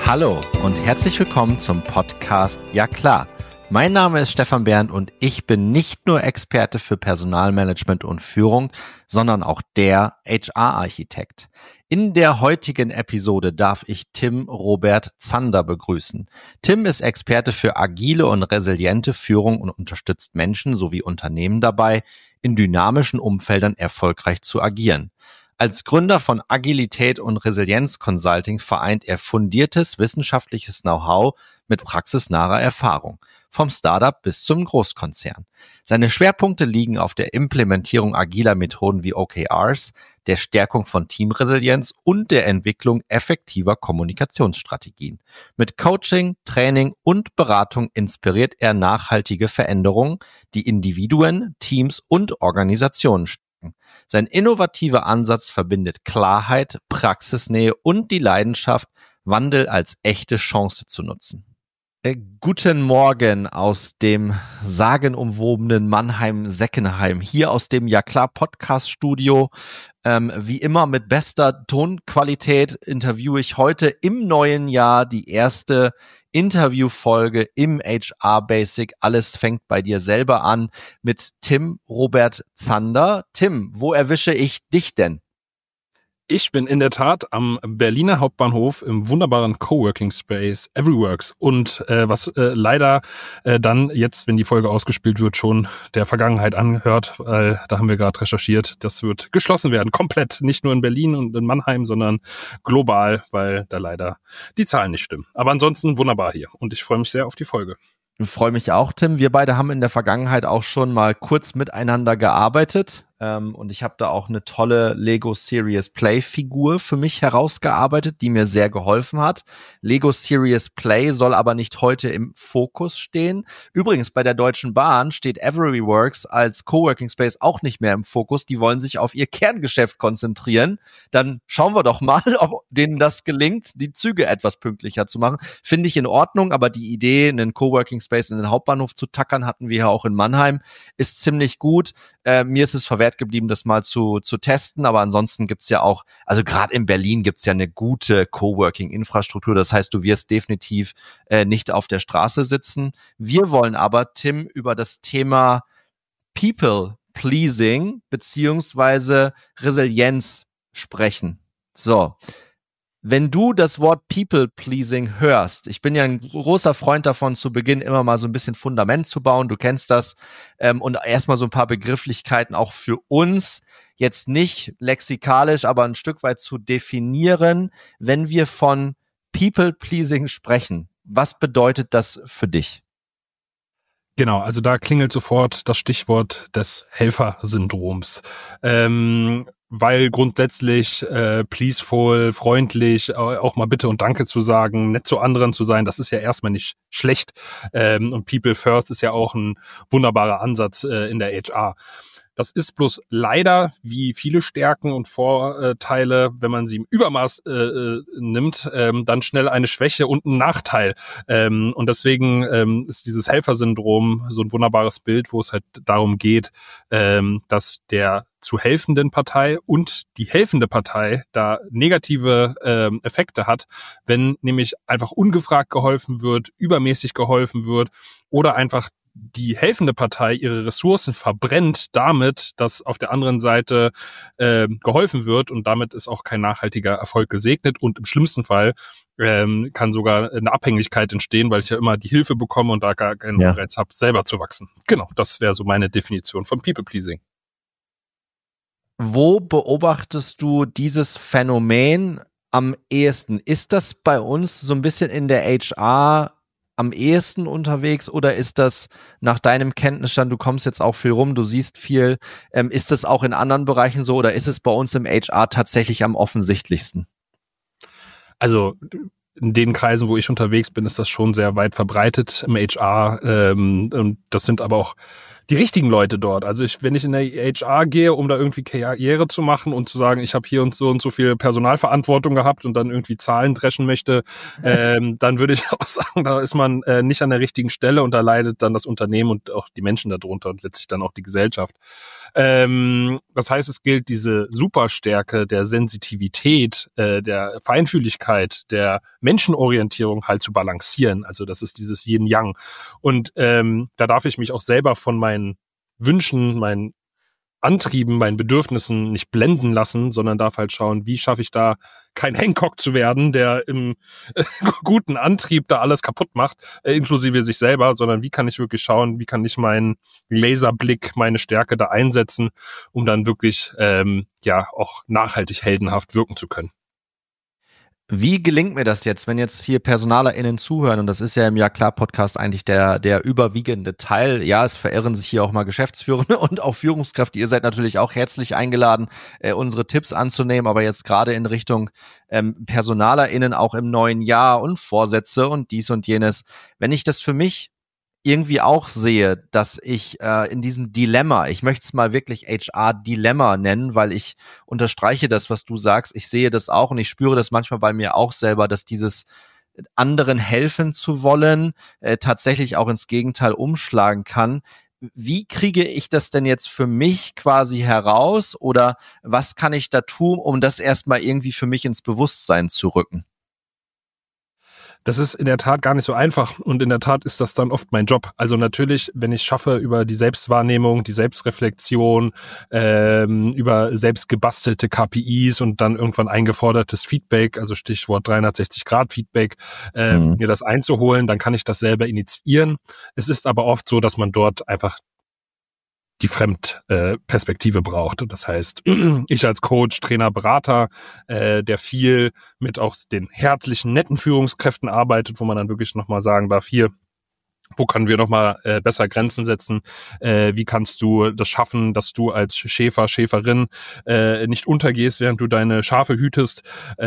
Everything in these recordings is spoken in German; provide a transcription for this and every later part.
Hallo und herzlich willkommen zum Podcast Ja klar. Mein Name ist Stefan Bernd und ich bin nicht nur Experte für Personalmanagement und Führung, sondern auch der HR-Architekt. In der heutigen Episode darf ich Tim Robert Zander begrüßen. Tim ist Experte für agile und resiliente Führung und unterstützt Menschen sowie Unternehmen dabei, in dynamischen Umfeldern erfolgreich zu agieren. Als Gründer von Agilität und Resilienz Consulting vereint er fundiertes wissenschaftliches Know-how mit praxisnaher Erfahrung, vom Startup bis zum Großkonzern. Seine Schwerpunkte liegen auf der Implementierung agiler Methoden wie OKRs, der Stärkung von Teamresilienz und der Entwicklung effektiver Kommunikationsstrategien. Mit Coaching, Training und Beratung inspiriert er nachhaltige Veränderungen, die Individuen, Teams und Organisationen stärken. Sein innovativer Ansatz verbindet Klarheit, Praxisnähe und die Leidenschaft, Wandel als echte Chance zu nutzen. Guten Morgen aus dem sagenumwobenen Mannheim-Seckenheim, hier aus dem Ja klar Podcast-Studio. Wie immer mit bester Tonqualität interviewe ich heute im neuen Jahr die erste Interviewfolge im HR Basic. Alles fängt bei dir selber an mit Tim Robert Zander. Tim, wo erwische ich dich denn? Ich bin in der Tat am Berliner Hauptbahnhof im wunderbaren Coworking Space Everyworks und was leider dann jetzt, wenn die Folge ausgespielt wird, schon der Vergangenheit anhört, weil da haben wir gerade recherchiert, das wird geschlossen werden, komplett, nicht nur in Berlin und in Mannheim, sondern global, weil da leider die Zahlen nicht stimmen. Aber ansonsten wunderbar hier und ich freue mich sehr auf die Folge. Ich freue mich auch, Tim. Wir beide haben in der Vergangenheit auch schon mal kurz miteinander gearbeitet. Und ich habe da auch eine tolle Lego Serious Play Figur für mich herausgearbeitet, die mir sehr geholfen hat. Lego Serious Play soll aber nicht heute im Fokus stehen. Übrigens, bei der Deutschen Bahn steht Everyworks als Coworking Space auch nicht mehr im Fokus. Die wollen sich auf ihr Kerngeschäft konzentrieren. Dann schauen wir doch mal, ob denen das gelingt, die Züge etwas pünktlicher zu machen. Finde ich in Ordnung, aber die Idee, einen Coworking Space in den Hauptbahnhof zu tackern, hatten wir ja auch in Mannheim, ist ziemlich gut. Mir ist es verwehrt geblieben, das mal zu testen, aber ansonsten gibt's ja auch, also gerade in Berlin gibt's ja eine gute Coworking-Infrastruktur, das heißt, du wirst definitiv nicht auf der Straße sitzen. Wir wollen aber, Tim, über das Thema People-Pleasing beziehungsweise Resilienz sprechen. So. Wenn du das Wort People-Pleasing hörst, ich bin ja ein großer Freund davon, zu Beginn immer mal so ein bisschen Fundament zu bauen, du kennst das, und erstmal so ein paar Begrifflichkeiten auch für uns, jetzt nicht lexikalisch, aber ein Stück weit zu definieren, wenn wir von People-Pleasing sprechen. Was bedeutet das für dich? Genau, also da klingelt sofort das Stichwort des Helfersyndroms. Weil grundsätzlich pleaseful, freundlich, auch mal Bitte und Danke zu sagen, nett zu anderen zu sein, das ist ja erstmal nicht schlecht. Und People First ist ja auch ein wunderbarer Ansatz in der HR. Das ist bloß leider, wie viele Stärken und Vorteile, wenn man sie im Übermaß nimmt, dann schnell eine Schwäche und ein Nachteil. Und deswegen ist dieses Helfersyndrom so ein wunderbares Bild, wo es halt darum geht, dass der zu helfenden Partei und die helfende Partei da negative Effekte hat, wenn nämlich einfach ungefragt geholfen wird, übermäßig geholfen wird oder einfach die helfende Partei ihre Ressourcen verbrennt damit, dass auf der anderen Seite geholfen wird und damit ist auch kein nachhaltiger Erfolg gesegnet und im schlimmsten Fall kann sogar eine Abhängigkeit entstehen, weil ich ja immer die Hilfe bekomme und da gar keinen Anreiz habe, selber zu wachsen. Genau, das wäre so meine Definition von People-Pleasing. Wo beobachtest du dieses Phänomen am ehesten? Ist das bei uns so ein bisschen in der HR am ehesten unterwegs oder ist das nach deinem Kenntnisstand, du kommst jetzt auch viel rum, du siehst viel, ist das auch in anderen Bereichen so oder ist es bei uns im HR tatsächlich am offensichtlichsten? Also in den Kreisen, wo ich unterwegs bin, ist das schon sehr weit verbreitet im HR. Und das sind aber auch die richtigen Leute dort. Also wenn ich in der HR gehe, um da irgendwie Karriere zu machen und zu sagen, ich habe hier und so viel Personalverantwortung gehabt und dann irgendwie Zahlen dreschen möchte, dann würde ich auch sagen, da ist man nicht an der richtigen Stelle und da leidet dann das Unternehmen und auch die Menschen darunter und letztlich dann auch die Gesellschaft. Das heißt, es gilt diese Superstärke der Sensitivität, der Feinfühligkeit, der Menschenorientierung halt zu balancieren. Also das ist dieses Yin-Yang. Und da darf ich mich auch selber von meinen Wünschen, meinen Antrieben, meinen Bedürfnissen nicht blenden lassen, sondern darf halt schauen, wie schaffe ich da kein Hancock zu werden, der im guten Antrieb da alles kaputt macht, inklusive sich selber, sondern wie kann ich wirklich schauen, wie kann ich meinen Laserblick, meine Stärke da einsetzen, um dann wirklich auch nachhaltig heldenhaft wirken zu können. Wie gelingt mir das jetzt, wenn jetzt hier PersonalerInnen zuhören, und das ist ja im Ja klar Podcast eigentlich der überwiegende Teil. Ja, es verirren sich hier auch mal Geschäftsführende und auch Führungskräfte. Ihr seid natürlich auch herzlich eingeladen, unsere Tipps anzunehmen, aber jetzt gerade in Richtung PersonalerInnen auch im neuen Jahr und Vorsätze und dies und jenes. Wenn ich das für mich irgendwie auch sehe, dass ich in diesem Dilemma, ich möchte es mal wirklich HR-Dilemma nennen, weil ich unterstreiche das, was du sagst, ich sehe das auch und ich spüre das manchmal bei mir auch selber, dass dieses anderen helfen zu wollen tatsächlich auch ins Gegenteil umschlagen kann. Wie kriege ich das denn jetzt für mich quasi heraus oder was kann ich da tun, um das erstmal irgendwie für mich ins Bewusstsein zu rücken? Das ist in der Tat gar nicht so einfach und in der Tat ist das dann oft mein Job. Also natürlich, wenn ich schaffe, über die Selbstwahrnehmung, die Selbstreflexion, über selbst gebastelte KPIs und dann irgendwann eingefordertes Feedback, also Stichwort 360-Grad-Feedback, mir das einzuholen, dann kann ich das selber initiieren. Es ist aber oft so, dass man dort einfach die Fremdperspektive braucht. Das heißt, ich als Coach, Trainer, Berater, der viel mit auch den herzlichen, netten Führungskräften arbeitet, wo man dann wirklich nochmal sagen darf, hier, wo können wir nochmal besser Grenzen setzen? Wie kannst du das schaffen, dass du als Schäfer, Schäferin nicht untergehst, während du deine Schafe hütest?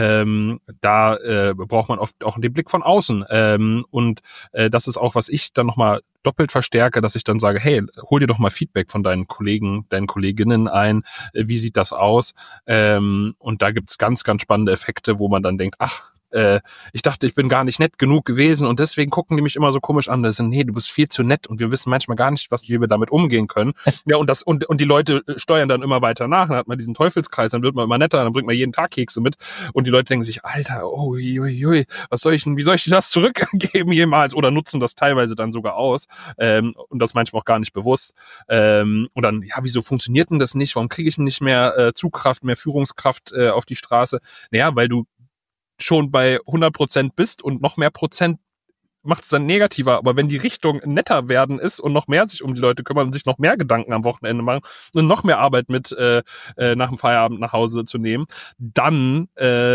Da braucht man oft auch den Blick von außen. Und das ist auch, was ich dann nochmal doppelt verstärke, dass ich dann sage, hey, hol dir doch mal Feedback von deinen Kollegen, deinen Kolleginnen ein. Wie sieht das aus? Und da gibt's ganz, ganz spannende Effekte, wo man dann denkt, ach, ich dachte, ich bin gar nicht nett genug gewesen und deswegen gucken die mich immer so komisch an. Das sind, nee, du bist viel zu nett und wir wissen manchmal gar nicht, wie wir damit umgehen können. Ja, und die Leute steuern dann immer weiter nach. Dann hat man diesen Teufelskreis, dann wird man immer netter, dann bringt man jeden Tag Kekse mit und die Leute denken sich, Alter, wie soll ich dir das zurückgeben jemals? Oder nutzen das teilweise dann sogar aus und das manchmal auch gar nicht bewusst. Und dann, ja, wieso funktioniert denn das nicht? Warum kriege ich nicht mehr Zugkraft, mehr Führungskraft auf die Straße? Naja, weil du schon bei 100% bist und noch mehr Prozent macht es dann negativer. Aber wenn die Richtung netter werden ist und noch mehr sich um die Leute kümmern und sich noch mehr Gedanken am Wochenende machen und noch mehr Arbeit mit nach dem Feierabend nach Hause zu nehmen, dann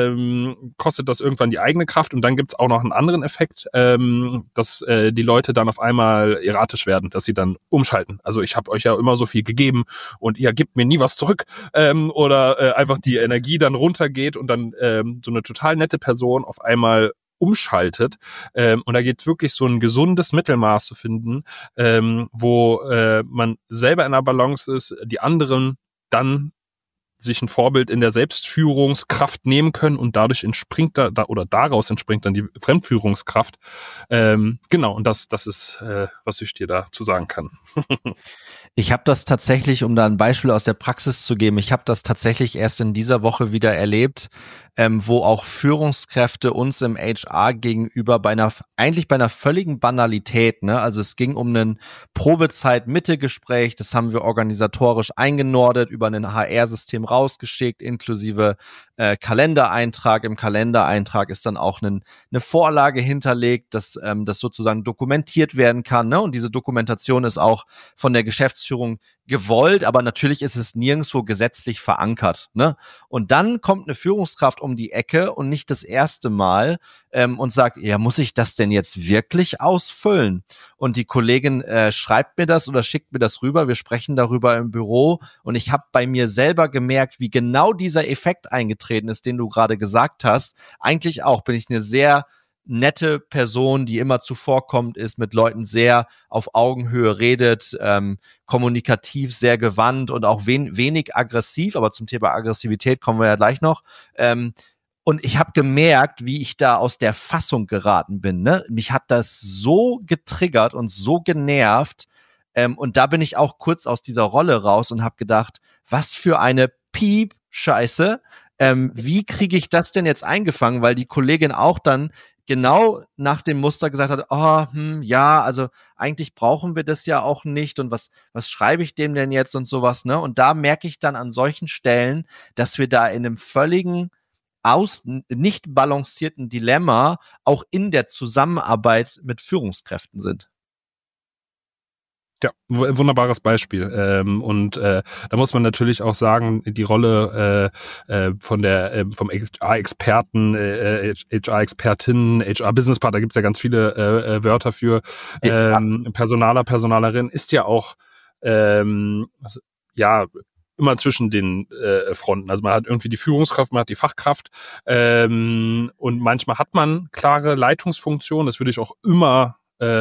kostet das irgendwann die eigene Kraft und dann gibt's auch noch einen anderen Effekt, dass die Leute dann auf einmal erratisch werden, dass sie dann umschalten. Also ich habe euch ja immer so viel gegeben und ihr gebt mir nie was zurück oder einfach die Energie dann runtergeht und dann so eine total nette Person auf einmal umschaltet. Und da geht es wirklich so ein gesundes Mittelmaß zu finden, wo man selber in der Balance ist, die anderen dann sich ein Vorbild in der Selbstführungskraft nehmen können und dadurch daraus entspringt dann die Fremdführungskraft. Genau, und das ist, was ich dir dazu sagen kann. Ich habe das tatsächlich, um da ein Beispiel aus der Praxis zu geben, ich habe das tatsächlich erst in dieser Woche wieder erlebt, wo auch Führungskräfte uns im HR gegenüber bei einer völligen Banalität, ne? Also es ging um ein Probezeit-Mitte-Gespräch, das haben wir organisatorisch eingenordet, über ein HR-System rausgeschickt, inklusive Kalendereintrag. Im Kalendereintrag ist dann auch eine Vorlage hinterlegt, dass das sozusagen dokumentiert werden kann, ne? Und diese Dokumentation ist auch von der Geschäftsführung gewollt, aber natürlich ist es nirgendwo gesetzlich verankert, ne? Und dann kommt eine Führungskraft um die Ecke und nicht das erste Mal und sagt, ja, muss ich das denn jetzt wirklich ausfüllen? Und die Kollegin schreibt mir das oder schickt mir das rüber, wir sprechen darüber im Büro und ich habe bei mir selber gemerkt, wie genau dieser Effekt eingetreten ist, den du gerade gesagt hast. Eigentlich auch bin ich eine sehr nette Person, die immer zuvorkommt ist, mit Leuten sehr auf Augenhöhe redet, kommunikativ sehr gewandt und auch wenig aggressiv, aber zum Thema Aggressivität kommen wir ja gleich noch. Und ich habe gemerkt, wie ich da aus der Fassung geraten bin. Ne? Mich hat das so getriggert und so genervt. Und da bin ich auch kurz aus dieser Rolle raus und habe gedacht, was für eine Piep-Scheiße. Wie kriege ich das denn jetzt eingefangen? Weil die Kollegin auch dann genau nach dem Muster gesagt hat, ja, also eigentlich brauchen wir das ja auch nicht und was schreibe ich dem denn jetzt und sowas, ne? Und da merke ich dann an solchen Stellen, dass wir da in einem völligen nicht balancierten Dilemma auch in der Zusammenarbeit mit Führungskräften sind. Ja, wunderbares Beispiel. Da muss man natürlich auch sagen, die Rolle vom HR-Experten, HR-Expertin, HR-Business-Partner, da gibt es ja ganz viele Wörter für. Personaler, Personalerin ist ja auch immer zwischen den Fronten. Also man hat irgendwie die Führungskraft, man hat die Fachkraft und manchmal hat man klare Leitungsfunktionen. Das würde ich auch immer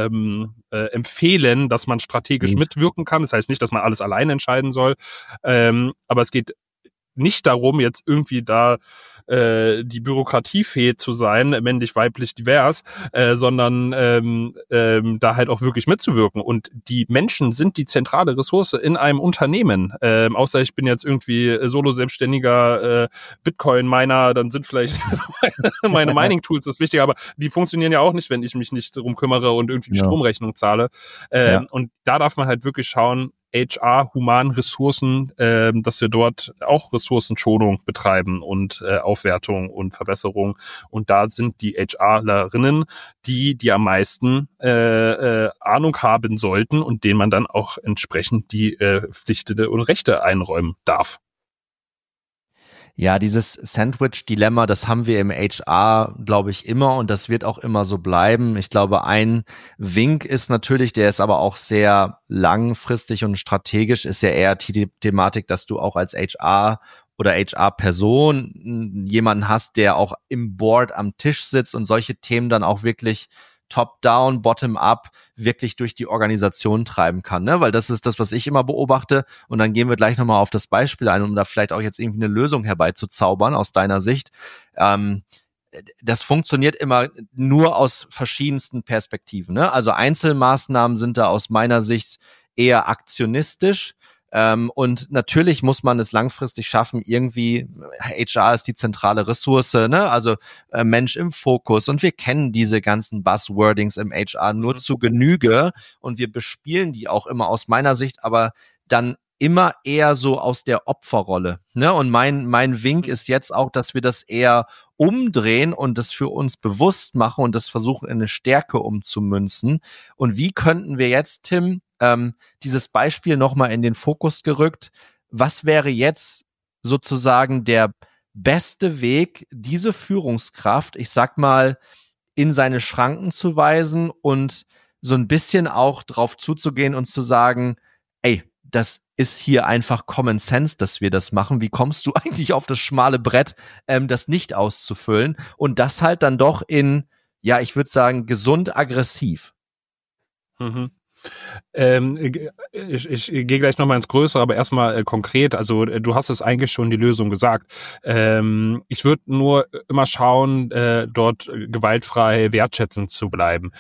empfehlen, dass man strategisch mitwirken kann. Das heißt nicht, dass man alles allein entscheiden soll, aber es geht nicht darum, jetzt irgendwie da die Bürokratiefee zu sein, männlich, weiblich, divers, sondern da halt auch wirklich mitzuwirken. Und die Menschen sind die zentrale Ressource in einem Unternehmen. Außer ich bin jetzt irgendwie Solo-Selbstständiger Bitcoin-Miner, dann sind vielleicht meine Mining-Tools das Wichtige, aber die funktionieren ja auch nicht, wenn ich mich nicht darum kümmere und irgendwie die Stromrechnung zahle. Und da darf man halt wirklich schauen, HR, Humanressourcen, dass wir dort auch Ressourcenschonung betreiben und Aufwertung und Verbesserung. Und da sind die HRlerinnen die am meisten Ahnung haben sollten und denen man dann auch entsprechend die Pflichten und Rechte einräumen darf. Ja, dieses Sandwich-Dilemma, das haben wir im HR, glaube ich, immer und das wird auch immer so bleiben. Ich glaube, ein Wink ist natürlich, der ist aber auch sehr langfristig und strategisch, ist ja eher die Thematik, dass du auch als HR oder HR-Person jemanden hast, der auch im Board am Tisch sitzt und solche Themen dann auch wirklich top-down, bottom-up wirklich durch die Organisation treiben kann, ne? Weil das ist das, was ich immer beobachte und dann gehen wir gleich nochmal auf das Beispiel ein, um da vielleicht auch jetzt irgendwie eine Lösung herbeizuzaubern aus deiner Sicht. Das funktioniert immer nur aus verschiedensten Perspektiven, ne? Also Einzelmaßnahmen sind da aus meiner Sicht eher aktionistisch. Und natürlich muss man es langfristig schaffen, irgendwie, HR ist die zentrale Ressource, ne? Also Mensch im Fokus und wir kennen diese ganzen Buzzwordings im HR nur zu Genüge und wir bespielen die auch immer aus meiner Sicht, aber dann immer eher so aus der Opferrolle, ne? Und mein Wink ist jetzt auch, dass wir das eher umdrehen und das für uns bewusst machen und das versuchen in eine Stärke umzumünzen. Und wie könnten wir jetzt, Tim, dieses Beispiel nochmal in den Fokus gerückt? Was wäre jetzt sozusagen der beste Weg, diese Führungskraft, ich sag mal, in seine Schranken zu weisen und so ein bisschen auch drauf zuzugehen und zu sagen, ey, das ist hier einfach Common Sense, dass wir das machen. Wie kommst du eigentlich auf das schmale Brett, das nicht auszufüllen? Und das halt dann doch in, ja, ich würde sagen, gesund aggressiv. Ich gehe gleich nochmal ins Größere, aber erstmal konkret. Also du hast es eigentlich schon die Lösung gesagt. Ich würde nur immer schauen, dort gewaltfrei wertschätzend zu bleiben.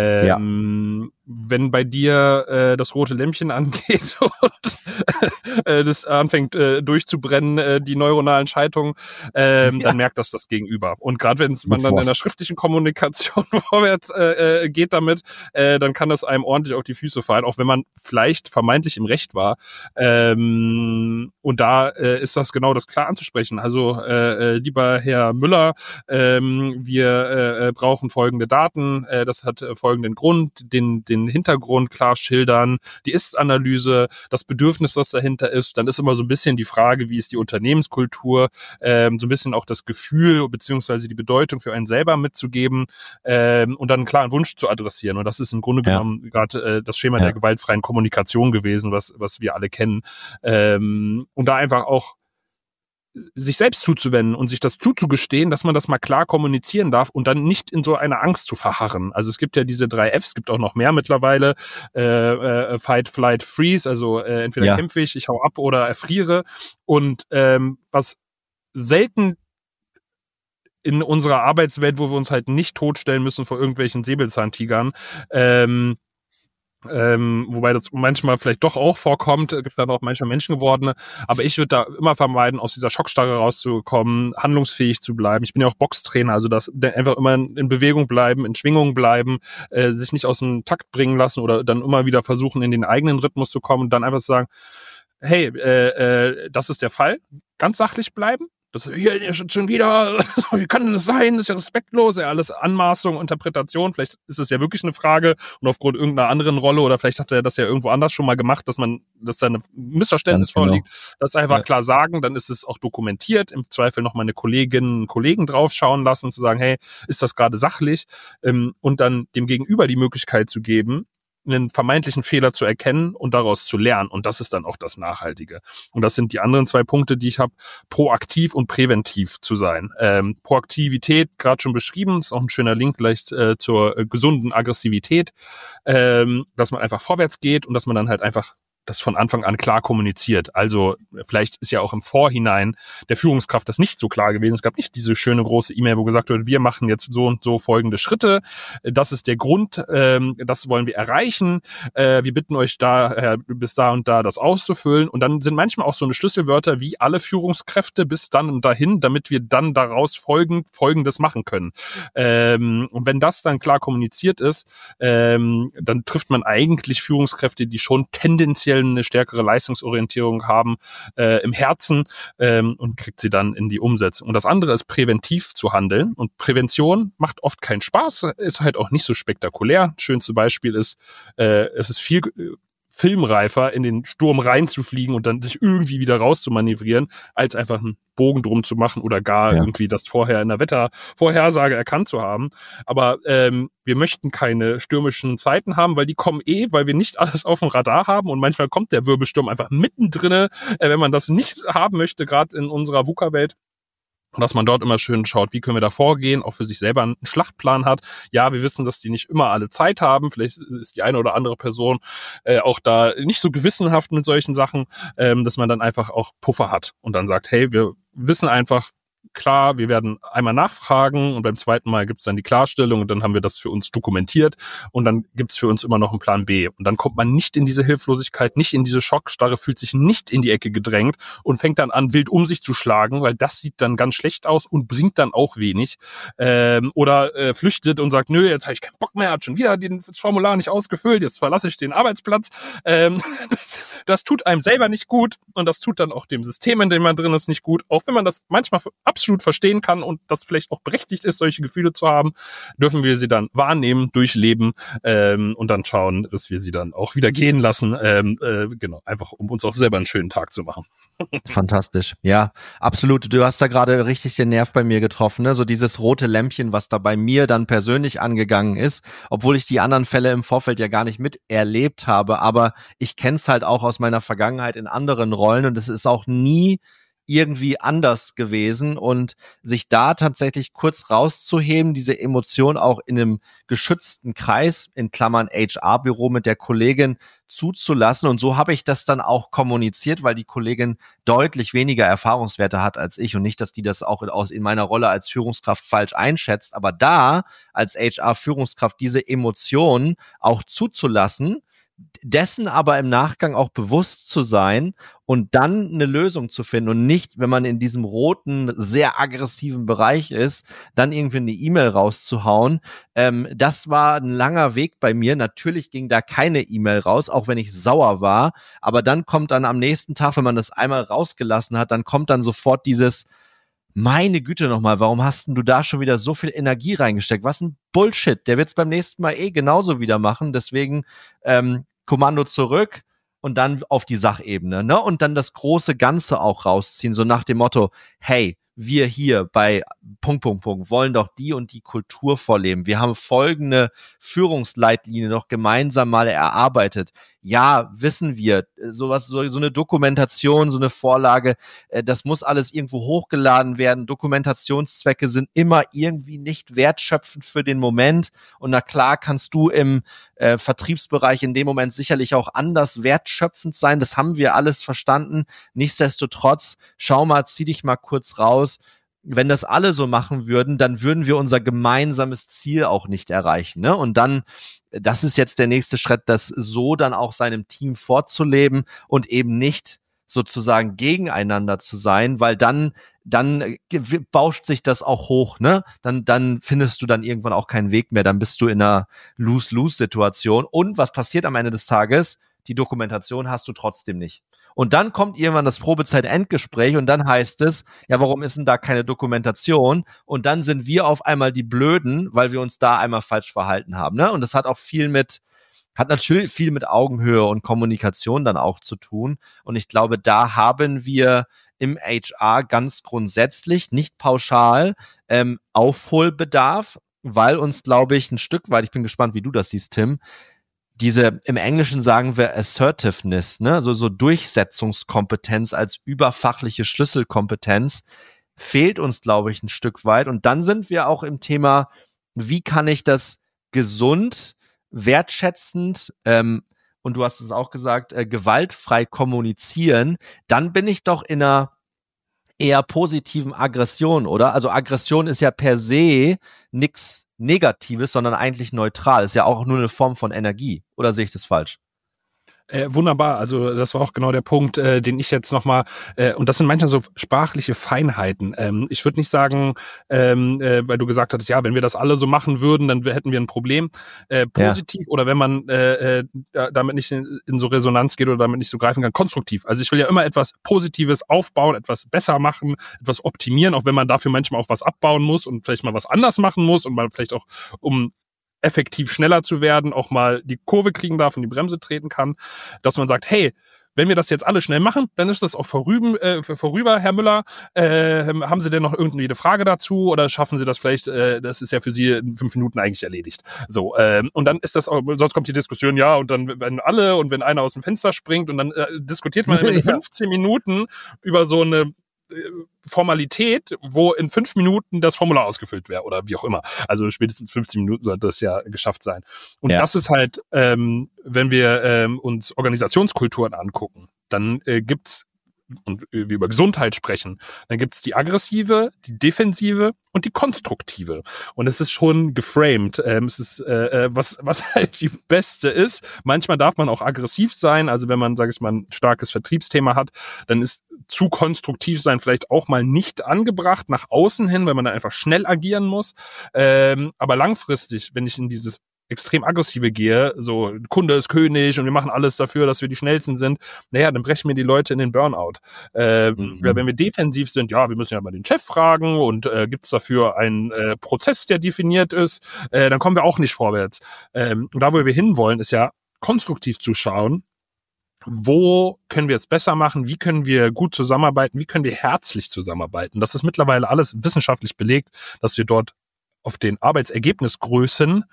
Wenn bei dir das rote Lämpchen angeht und das anfängt durchzubrennen, die neuronalen Schaltungen, dann merkt das Gegenüber. Und gerade wenn man dann in der schriftlichen Kommunikation vorwärts geht damit, dann kann das einem ordentlich auf die Füße fallen, auch wenn man vielleicht vermeintlich im Recht war. Und da ist das genau das klar anzusprechen. Also lieber Herr Müller, wir brauchen folgende Daten, das hat folgenden Grund, den Hintergrund klar schildern, die Ist-Analyse, das Bedürfnis, das dahinter ist. Dann ist immer so ein bisschen die Frage, wie ist die Unternehmenskultur, so ein bisschen auch das Gefühl beziehungsweise die Bedeutung für einen selber mitzugeben und dann einen klaren Wunsch zu adressieren. Und das ist im Grunde genommen gerade das Schema der gewaltfreien Kommunikation gewesen, was wir alle kennen. Und da einfach auch sich selbst zuzuwenden und sich das zuzugestehen, dass man das mal klar kommunizieren darf und dann nicht in so einer Angst zu verharren. Also es gibt ja diese 3 Fs, es gibt auch noch mehr mittlerweile, Fight, Flight, Freeze, also entweder kämpfe ich hau ab oder erfriere. Und was selten in unserer Arbeitswelt, wo wir uns halt nicht totstellen müssen vor irgendwelchen Säbelzahntigern, wobei das manchmal vielleicht doch auch vorkommt, gibt dann auch manchmal Menschengewordene, aber ich würde da immer vermeiden, aus dieser Schockstarre rauszukommen, handlungsfähig zu bleiben. Ich bin ja auch Boxtrainer, also das einfach immer in Bewegung bleiben, in Schwingung bleiben, sich nicht aus dem Takt bringen lassen oder dann immer wieder versuchen, in den eigenen Rhythmus zu kommen und dann einfach zu sagen, hey, das ist der Fall, ganz sachlich bleiben. Das hier schon wieder, wie kann denn das sein? Das ist ja respektlos, ja alles Anmaßung, Interpretation. Vielleicht ist es ja wirklich eine Frage und aufgrund irgendeiner anderen Rolle oder vielleicht hat er das ja irgendwo anders schon mal gemacht, dass da ein Missverständnis vorliegt. Das einfach klar sagen, dann ist es auch dokumentiert. Im Zweifel noch meine Kolleginnen und Kollegen draufschauen lassen und zu sagen, hey, ist das gerade sachlich? Und dann dem Gegenüber die Möglichkeit zu geben, einen vermeintlichen Fehler zu erkennen und daraus zu lernen. Und das ist dann auch das Nachhaltige. Und das sind die anderen 2 Punkte, die ich habe, proaktiv und präventiv zu sein. Proaktivität, gerade schon beschrieben, ist auch ein schöner Link gleich zur gesunden Aggressivität, dass man einfach vorwärts geht und dass man dann halt einfach das von Anfang an klar kommuniziert. Also vielleicht ist ja auch im Vorhinein der Führungskraft das nicht so klar gewesen. Es gab nicht diese schöne große E-Mail, wo gesagt wird, wir machen jetzt so und so folgende Schritte. Das ist der Grund, das wollen wir erreichen. Wir bitten euch da bis da und da das auszufüllen. Und dann sind manchmal auch so eine Schlüsselwörter wie alle Führungskräfte bis dann und dahin, damit wir dann daraus Folgendes machen können. Und wenn das dann klar kommuniziert ist, dann trifft man eigentlich Führungskräfte, die schon tendenziell eine stärkere Leistungsorientierung haben im Herzen und kriegt sie dann in die Umsetzung. Und das andere ist, präventiv zu handeln. Und Prävention macht oft keinen Spaß, ist halt auch nicht so spektakulär. Das schönste Beispiel ist, es ist viel filmreifer, in den Sturm reinzufliegen und dann sich irgendwie wieder rauszumanövrieren, als einfach einen Bogen drum zu machen oder gar irgendwie das vorher in der Wettervorhersage erkannt zu haben. Aber wir möchten keine stürmischen Zeiten haben, weil die kommen weil wir nicht alles auf dem Radar haben und manchmal kommt der Wirbelsturm einfach mittendrin, wenn man das nicht haben möchte, gerade in unserer VUCA-Welt. Und dass man dort immer schön schaut, wie können wir da vorgehen, auch für sich selber einen Schlachtplan hat. Ja, wir wissen, dass die nicht immer alle Zeit haben. Vielleicht ist die eine oder andere Person auch da nicht so gewissenhaft mit solchen Sachen, dass man dann einfach auch Puffer hat und dann sagt, hey, wir wissen einfach, klar, wir werden einmal nachfragen und beim zweiten Mal gibt's dann die Klarstellung und dann haben wir das für uns dokumentiert und dann gibt's für uns immer noch einen Plan B. Und dann kommt man nicht in diese Hilflosigkeit, nicht in diese Schockstarre, fühlt sich nicht in die Ecke gedrängt und fängt dann an, wild um sich zu schlagen, weil das sieht dann ganz schlecht aus und bringt dann auch wenig. Oder flüchtet und sagt, nö, jetzt habe ich keinen Bock mehr, hat schon wieder das Formular nicht ausgefüllt, jetzt verlasse ich den Arbeitsplatz. Das tut einem selber nicht gut und das tut dann auch dem System, in dem man drin ist, nicht gut. Auch wenn man das manchmal absolut verstehen kann und das vielleicht auch berechtigt ist, solche Gefühle zu haben, dürfen wir sie dann wahrnehmen, durchleben und dann schauen, dass wir sie dann auch wieder gehen lassen. Genau, einfach um uns auch selber einen schönen Tag zu machen. Fantastisch. Ja, absolut. Du hast da gerade richtig den Nerv bei mir getroffen, ne? So dieses rote Lämpchen, was da bei mir dann persönlich angegangen ist, obwohl ich die anderen Fälle im Vorfeld ja gar nicht miterlebt habe, aber ich kenne es halt auch aus meiner Vergangenheit in anderen Rollen und es ist auch nie irgendwie anders gewesen und sich da tatsächlich kurz rauszuheben, diese Emotion auch in einem geschützten Kreis, in Klammern HR-Büro mit der Kollegin zuzulassen. Und so habe ich das dann auch kommuniziert, weil die Kollegin deutlich weniger Erfahrungswerte hat als ich und nicht, dass die das auch in meiner Rolle als Führungskraft falsch einschätzt. Aber da als HR-Führungskraft diese Emotionen auch zuzulassen, dessen aber im Nachgang auch bewusst zu sein und dann eine Lösung zu finden und nicht, wenn man in diesem roten, sehr aggressiven Bereich ist, dann irgendwie eine E-Mail rauszuhauen. Das war ein langer Weg bei mir. Natürlich ging da keine E-Mail raus, auch wenn ich sauer war. Aber dann kommt dann am nächsten Tag, wenn man das einmal rausgelassen hat, dann kommt dann sofort dieses: Meine Güte nochmal, warum hast denn du da schon wieder so viel Energie reingesteckt? Was ein Bullshit. Der wird's beim nächsten Mal genauso wieder machen. Deswegen Kommando zurück und dann auf die Sachebene, ne? Und dann das große Ganze auch rausziehen, so nach dem Motto, hey, wir hier bei ... wollen doch die und die Kultur vorleben. Wir haben folgende Führungsleitlinie noch gemeinsam mal erarbeitet. Ja, wissen wir, so eine Dokumentation, so eine Vorlage, das muss alles irgendwo hochgeladen werden. Dokumentationszwecke sind immer irgendwie nicht wertschöpfend für den Moment. Und na klar kannst du im Vertriebsbereich in dem Moment sicherlich auch anders wertschöpfend sein. Das haben wir alles verstanden. Nichtsdestotrotz, schau mal, zieh dich mal kurz raus. Wenn das alle so machen würden, dann würden wir unser gemeinsames Ziel auch nicht erreichen, ne? Und dann, das ist jetzt der nächste Schritt, das so dann auch seinem Team vorzuleben und eben nicht sozusagen gegeneinander zu sein, weil dann bauscht sich das auch hoch, ne? Dann findest du dann irgendwann auch keinen Weg mehr, dann bist du in einer Lose-Lose-Situation. Und was passiert am Ende des Tages? Die Dokumentation hast du trotzdem nicht. Und dann kommt irgendwann das Probezeit-Endgespräch und dann heißt es, ja, warum ist denn da keine Dokumentation? Und dann sind wir auf einmal die Blöden, weil wir uns da einmal falsch verhalten haben, ne? Und das hat natürlich viel mit Augenhöhe und Kommunikation dann auch zu tun. Und ich glaube, da haben wir im HR ganz grundsätzlich, nicht pauschal, Aufholbedarf, weil uns, glaube ich, ein Stück weit, ich bin gespannt, wie du das siehst, Tim, im Englischen sagen wir Assertiveness, ne, so Durchsetzungskompetenz als überfachliche Schlüsselkompetenz fehlt uns, glaube ich, ein Stück weit. Und dann sind wir auch im Thema, wie kann ich das gesund, wertschätzend, und du hast es auch gesagt, gewaltfrei kommunizieren, dann bin ich doch in einer eher positiven Aggression, oder? Also Aggression ist ja per se nichts Negatives, sondern eigentlich neutral. Ist ja auch nur eine Form von Energie. Oder sehe ich das falsch? Wunderbar, also das war auch genau der Punkt, den ich jetzt nochmal, und das sind manchmal so sprachliche Feinheiten. Ich würde nicht sagen, weil du gesagt hattest, ja, wenn wir das alle so machen würden, dann hätten wir ein Problem. Positiv, oder wenn man damit nicht in so Resonanz geht oder damit nicht so greifen kann, konstruktiv. Also ich will ja immer etwas Positives aufbauen, etwas besser machen, etwas optimieren, auch wenn man dafür manchmal auch was abbauen muss und vielleicht mal was anders machen muss und man vielleicht auch, um effektiv schneller zu werden, auch mal die Kurve kriegen darf und die Bremse treten kann, dass man sagt, hey, wenn wir das jetzt alle schnell machen, dann ist das auch vorüber, Herr Müller. Haben Sie denn noch irgendwie eine Frage dazu oder schaffen Sie das vielleicht, das ist ja für Sie in 5 Minuten eigentlich erledigt. So, und dann ist das auch, sonst kommt die Diskussion, ja, und dann werden alle und wenn einer aus dem Fenster springt und dann diskutiert man in 15 Minuten über so eine Formalität, wo in 5 Minuten das Formular ausgefüllt wäre oder wie auch immer. Also spätestens 15 Minuten sollte das ja geschafft sein. Und das ist halt, wenn wir uns Organisationskulturen angucken, dann gibt's, und wir über Gesundheit sprechen, dann gibt's die aggressive, die defensive und die konstruktive. Und es ist schon geframed. Es ist, was halt die beste ist. Manchmal darf man auch aggressiv sein. Also wenn man, sage ich mal, ein starkes Vertriebsthema hat, dann ist zu konstruktiv sein vielleicht auch mal nicht angebracht nach außen hin, weil man dann einfach schnell agieren muss. Aber langfristig, wenn ich in dieses extrem aggressive gehe, so Kunde ist König und wir machen alles dafür, dass wir die Schnellsten sind, naja, dann brechen mir die Leute in den Burnout. Wenn wir defensiv sind, ja, wir müssen ja mal den Chef fragen und gibt es dafür einen Prozess, der definiert ist, dann kommen wir auch nicht vorwärts. Und da, wo wir hinwollen, ist ja konstruktiv zu schauen, wo können wir es besser machen, wie können wir gut zusammenarbeiten, wie können wir herzlich zusammenarbeiten. Das ist mittlerweile alles wissenschaftlich belegt, dass wir dort auf den Arbeitsergebnisgrößen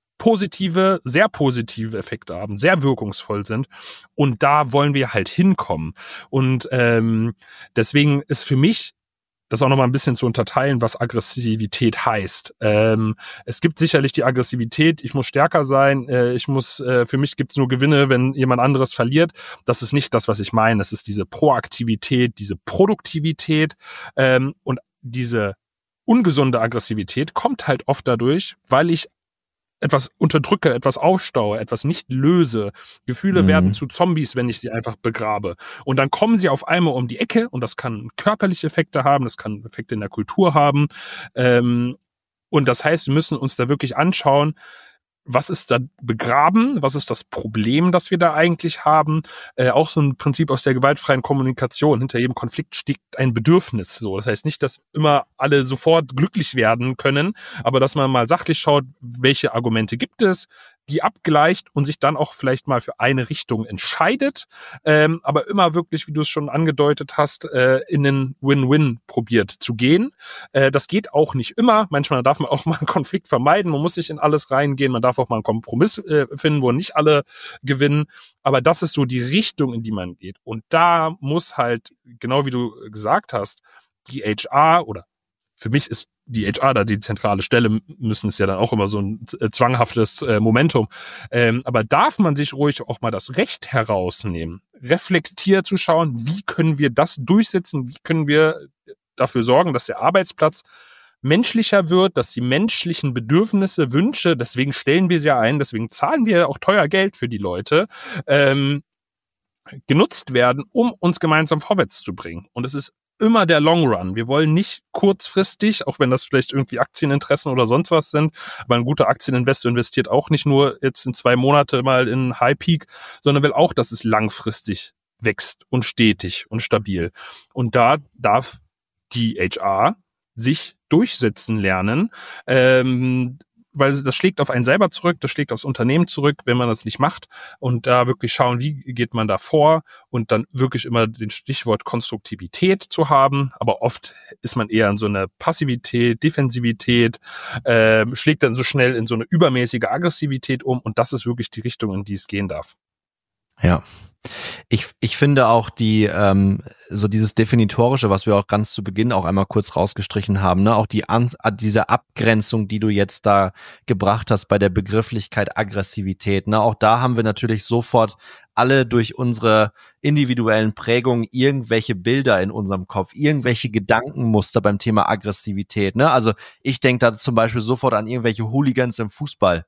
sehr positive Effekte haben, sehr wirkungsvoll sind. Und da wollen wir halt hinkommen. Und deswegen ist für mich das auch nochmal ein bisschen zu unterteilen, was Aggressivität heißt. Es gibt sicherlich die Aggressivität, ich muss stärker sein, für mich gibt es nur Gewinne, wenn jemand anderes verliert. Das ist nicht das, was ich meine. Es ist diese Proaktivität, diese Produktivität und diese ungesunde Aggressivität kommt halt oft dadurch, weil ich etwas unterdrücke, etwas aufstaue, etwas nicht löse. Gefühle werden zu Zombies, wenn ich sie einfach begrabe. Und dann kommen sie auf einmal um die Ecke und das kann körperliche Effekte haben, das kann Effekte in der Kultur haben. Und das heißt, wir müssen uns da wirklich anschauen, was ist da begraben? Was ist das Problem, das wir da eigentlich haben? Auch so ein Prinzip aus der gewaltfreien Kommunikation. Hinter jedem Konflikt steckt ein Bedürfnis. So, das heißt nicht, dass immer alle sofort glücklich werden können, aber dass man mal sachlich schaut, welche Argumente gibt es? die abgleicht und sich dann auch vielleicht mal für eine Richtung entscheidet, aber immer wirklich, wie du es schon angedeutet hast, in den Win-Win probiert zu gehen. Das geht auch nicht immer. Manchmal darf man auch mal einen Konflikt vermeiden. Man muss nicht in alles reingehen. Man darf auch mal einen Kompromiss finden, wo nicht alle gewinnen. Aber das ist so die Richtung, in die man geht. Und da muss halt, genau wie du gesagt hast, die HR oder für mich ist die HR da die zentrale Stelle, müssen es ja dann auch immer so ein zwanghaftes Momentum. Aber darf man sich ruhig auch mal das Recht herausnehmen, reflektiert zu schauen, wie können wir das durchsetzen, wie können wir dafür sorgen, dass der Arbeitsplatz menschlicher wird, dass die menschlichen Bedürfnisse, Wünsche, deswegen stellen wir sie ja ein, deswegen zahlen wir auch teuer Geld für die Leute, genutzt werden, um uns gemeinsam vorwärts zu bringen. Und es ist immer der Long Run. Wir wollen nicht kurzfristig, auch wenn das vielleicht irgendwie Aktieninteressen oder sonst was sind, aber ein guter Aktieninvestor investiert auch nicht nur jetzt in 2 Monate mal in High Peak, sondern will auch, dass es langfristig wächst und stetig und stabil. Und da darf die HR sich durchsetzen lernen, weil das schlägt auf einen selber zurück, das schlägt aufs Unternehmen zurück, wenn man das nicht macht, und da wirklich schauen, wie geht man da vor und dann wirklich immer den Stichwort Konstruktivität zu haben, aber oft ist man eher in so einer Passivität, Defensivität, schlägt dann so schnell in so eine übermäßige Aggressivität um, und das ist wirklich die Richtung, in die es gehen darf. Ja. Ich finde auch so dieses Definitorische, was wir auch ganz zu Beginn auch einmal kurz rausgestrichen haben, ne, auch diese Abgrenzung, die du jetzt da gebracht hast bei der Begrifflichkeit Aggressivität, ne, auch da haben wir natürlich sofort alle durch unsere individuellen Prägungen irgendwelche Bilder in unserem Kopf, irgendwelche Gedankenmuster beim Thema Aggressivität, ne, also ich denke da zum Beispiel sofort an irgendwelche Hooligans im Fußball.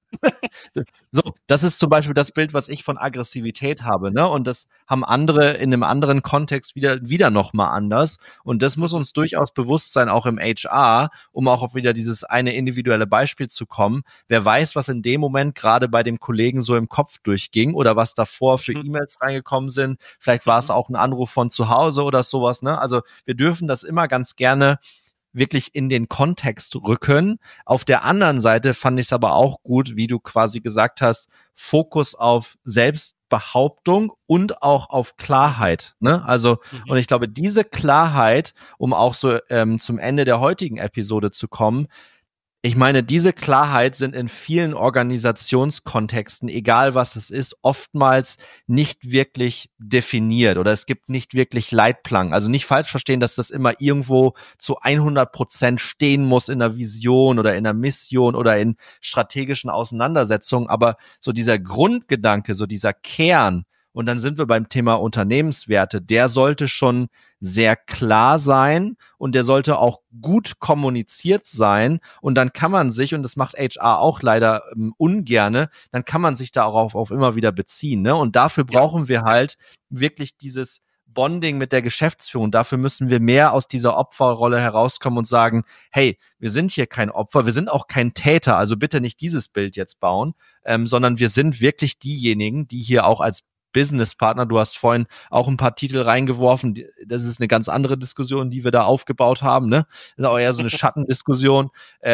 So, das ist zum Beispiel das Bild, was ich von Aggressivität habe, ne, und das haben andere in einem anderen Kontext wieder noch mal anders, und das muss uns durchaus bewusst sein, auch im HR, um auch auf wieder dieses eine individuelle Beispiel zu kommen. Wer weiß, was in dem Moment gerade bei dem Kollegen so im Kopf durchging oder was davor für E-Mails reingekommen sind. Vielleicht war es auch ein Anruf von zu Hause oder sowas, ne? Also wir dürfen das immer ganz gerne wirklich in den Kontext rücken. Auf der anderen Seite fand ich es aber auch gut, wie du quasi gesagt hast, Fokus auf Selbstbehauptung und auch auf Klarheit, ne? Also, und ich glaube, diese Klarheit, um auch so zum Ende der heutigen Episode zu kommen, ich meine, diese Klarheit sind in vielen Organisationskontexten, egal was es ist, oftmals nicht wirklich definiert, oder es gibt nicht wirklich Leitplanken. Also nicht falsch verstehen, dass das immer irgendwo zu 100% stehen muss in der Vision oder in der Mission oder in strategischen Auseinandersetzungen, aber so dieser Grundgedanke, so dieser Kern, und dann sind wir beim Thema Unternehmenswerte, der sollte schon sehr klar sein und der sollte auch gut kommuniziert sein, und dann kann man sich, und das macht HR auch leider ungerne, dann kann man sich darauf auf immer wieder beziehen, ne? Und dafür brauchen wir halt wirklich dieses Bonding mit der Geschäftsführung. Dafür müssen wir mehr aus dieser Opferrolle herauskommen und sagen, hey, wir sind hier kein Opfer, wir sind auch kein Täter, also bitte nicht dieses Bild jetzt bauen, sondern wir sind wirklich diejenigen, die hier auch als Businesspartner, du hast vorhin auch ein paar Titel reingeworfen, das ist eine ganz andere Diskussion, die wir da aufgebaut haben, ne? Das ist auch eher so eine Schattendiskussion.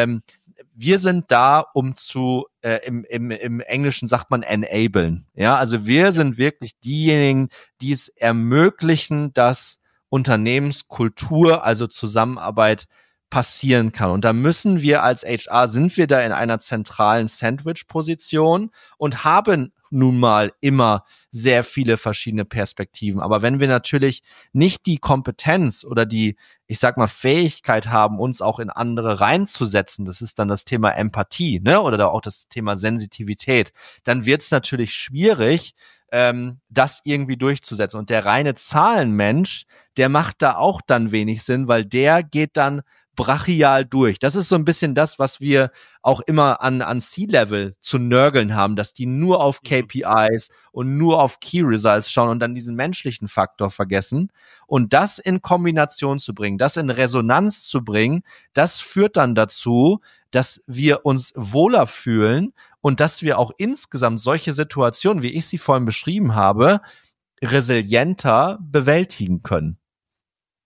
Wir sind da, um im Englischen sagt man enablen, ja, also wir sind wirklich diejenigen, die es ermöglichen, dass Unternehmenskultur, also Zusammenarbeit, passieren kann. Und da müssen wir als HR, sind wir da in einer zentralen Sandwich-Position und haben nun mal immer sehr viele verschiedene Perspektiven. Aber wenn wir natürlich nicht die Kompetenz oder die, ich sag mal, Fähigkeit haben, uns auch in andere reinzusetzen, das ist dann das Thema Empathie, ne, oder auch das Thema Sensitivität, dann wird es natürlich schwierig, das irgendwie durchzusetzen. Und der reine Zahlenmensch, der macht da auch dann wenig Sinn, weil der geht dann brachial durch. Das ist so ein bisschen das, was wir auch immer an C-Level zu nörgeln haben, dass die nur auf KPIs und nur auf Key Results schauen und dann diesen menschlichen Faktor vergessen. Und das in Kombination zu bringen, das in Resonanz zu bringen, das führt dann dazu, dass wir uns wohler fühlen und dass wir auch insgesamt solche Situationen, wie ich sie vorhin beschrieben habe, resilienter bewältigen können.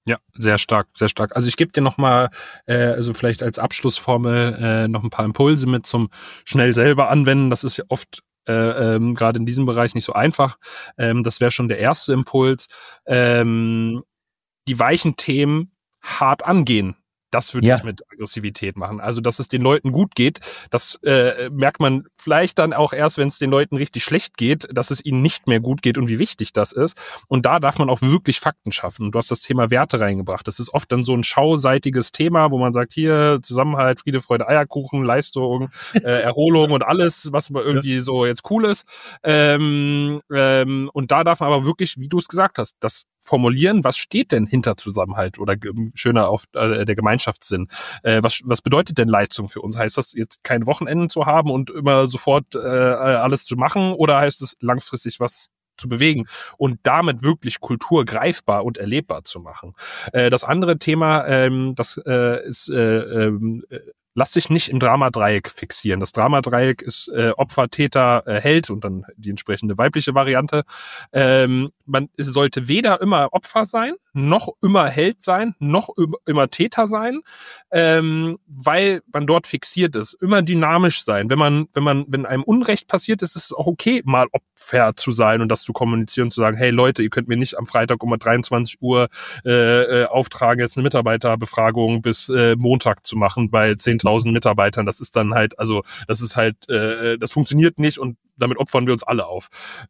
Ja, sehr stark, sehr stark. Also ich gebe dir nochmal, also vielleicht als Abschlussformel noch ein paar Impulse mit zum schnell selber anwenden. Das ist ja oft gerade in diesem Bereich nicht so einfach. Das wäre schon der erste Impuls. Die weichen Themen hart angehen. Das würde ich mit Aggressivität machen. Also, dass es den Leuten gut geht, das merkt man vielleicht dann auch erst, wenn es den Leuten richtig schlecht geht, dass es ihnen nicht mehr gut geht und wie wichtig das ist. Und da darf man auch wirklich Fakten schaffen. Und du hast das Thema Werte reingebracht. Das ist oft dann so ein schauseitiges Thema, wo man sagt, hier Zusammenhalt, Friede, Freude, Eierkuchen, Leistung, Erholung und alles, was irgendwie so jetzt cool ist. Und da darf man aber wirklich, wie du es gesagt hast, das formulieren, was steht denn hinter Zusammenhalt oder schöner auf der Gemeinschaftssinn. Was bedeutet denn Leistung für uns? Heißt das jetzt keine Wochenenden zu haben und immer sofort alles zu machen oder heißt es langfristig was zu bewegen und damit wirklich Kultur greifbar und erlebbar zu machen? Das andere Thema, ist lass dich nicht im Dramadreieck fixieren. Das Dramadreieck ist Opfer, Täter, Held und dann die entsprechende weibliche Variante. Man sollte weder immer Opfer sein, noch immer Held sein, noch immer Täter sein, weil man dort fixiert ist. Immer dynamisch sein. Wenn einem Unrecht passiert ist, ist es auch okay, mal Opfer zu sein und das zu kommunizieren und zu sagen, hey Leute, ihr könnt mir nicht am Freitag um 23 Uhr auftragen, jetzt eine Mitarbeiterbefragung bis Montag zu machen bei 10.000 Mitarbeitern. Das ist dann halt, also das ist halt, das funktioniert nicht und damit opfern wir uns alle auf.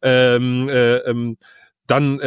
Dann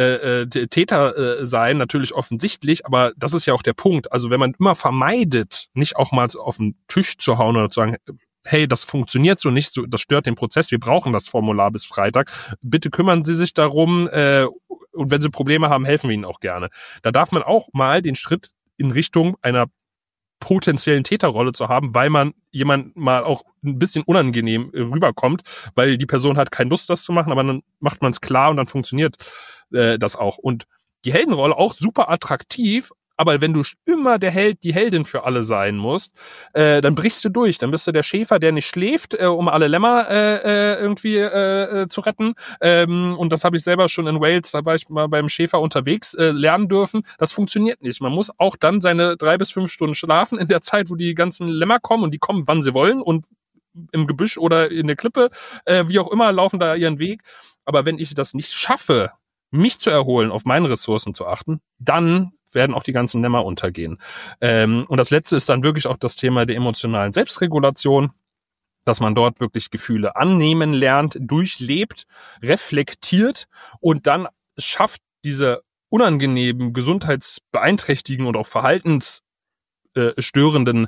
Täter sein, natürlich offensichtlich, aber das ist ja auch der Punkt. Also wenn man immer vermeidet, nicht auch mal auf den Tisch zu hauen oder zu sagen, hey, das funktioniert so nicht, so, das stört den Prozess, wir brauchen das Formular bis Freitag, bitte kümmern Sie sich darum und wenn Sie Probleme haben, helfen wir Ihnen auch gerne. Da darf man auch mal den Schritt in Richtung einer potenziellen Täterrolle zu haben, weil man jemand mal auch ein bisschen unangenehm rüberkommt, weil die Person hat keine Lust, das zu machen, aber dann macht man es klar und dann funktioniert das auch. Und die Heldenrolle auch super attraktiv, aber wenn du immer der Held, die Heldin für alle sein musst, dann brichst du durch. Dann bist du der Schäfer, der nicht schläft, um alle Lämmer irgendwie zu retten. Und das habe ich selber schon in Wales, da war ich mal beim Schäfer unterwegs, lernen dürfen. Das funktioniert nicht. Man muss auch dann seine 3 bis 5 Stunden schlafen in der Zeit, wo die ganzen Lämmer kommen und die kommen, wann sie wollen und im Gebüsch oder in der Klippe, wie auch immer, laufen da ihren Weg. Aber wenn ich das nicht schaffe, mich zu erholen, auf meine Ressourcen zu achten, dann werden auch die ganzen Lämmer untergehen. Und das Letzte ist dann wirklich auch das Thema der emotionalen Selbstregulation, dass man dort wirklich Gefühle annehmen lernt, durchlebt, reflektiert und dann schafft, diese unangenehmen, gesundheitsbeeinträchtigenden und auch verhaltensstörenden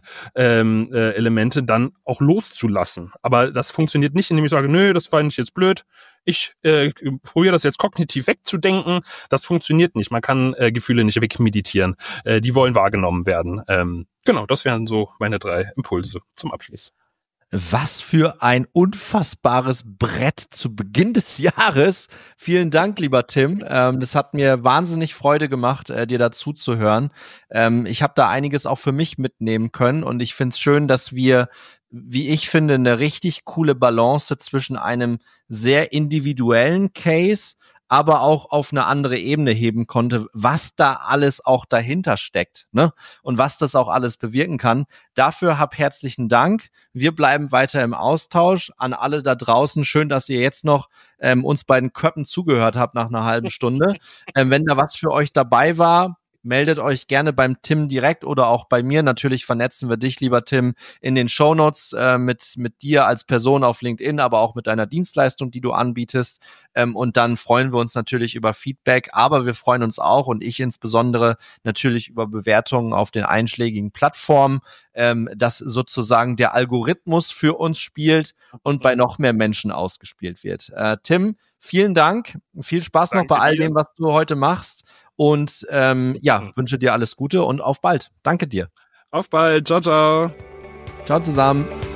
Elemente dann auch loszulassen. Aber das funktioniert nicht, indem ich sage, nö, das fand ich jetzt blöd, ich probiere das jetzt kognitiv wegzudenken. Das funktioniert nicht. Man kann Gefühle nicht wegmeditieren. Die wollen wahrgenommen werden. Genau, das wären so meine 3 Impulse zum Abschluss. Was für ein unfassbares Brett zu Beginn des Jahres. Vielen Dank, lieber Tim. Das hat mir wahnsinnig Freude gemacht, dir dazu zu hören. Ich habe da einiges auch für mich mitnehmen können und ich finde es schön, dass wir, wie ich finde, eine richtig coole Balance zwischen einem sehr individuellen Case, aber auch auf eine andere Ebene heben konnte, was da alles auch dahinter steckt, ne? Und was das auch alles bewirken kann. Dafür herzlichen Dank. Wir bleiben weiter im Austausch. An alle da draußen, schön, dass ihr jetzt noch uns bei den Köppen zugehört habt nach einer halben Stunde. Wenn da was für euch dabei war, meldet euch gerne beim Tim direkt oder auch bei mir. Natürlich vernetzen wir dich, lieber Tim, in den Shownotes mit dir als Person auf LinkedIn, aber auch mit deiner Dienstleistung, die du anbietest. Und dann freuen wir uns natürlich über Feedback, aber wir freuen uns auch und ich insbesondere natürlich über Bewertungen auf den einschlägigen Plattformen, dass sozusagen der Algorithmus für uns spielt und bei noch mehr Menschen ausgespielt wird. Tim, vielen Dank. Viel Spaß noch bei all dem, was du heute machst. Und wünsche dir alles Gute und auf bald. Danke dir. Auf bald. Ciao, ciao. Ciao zusammen.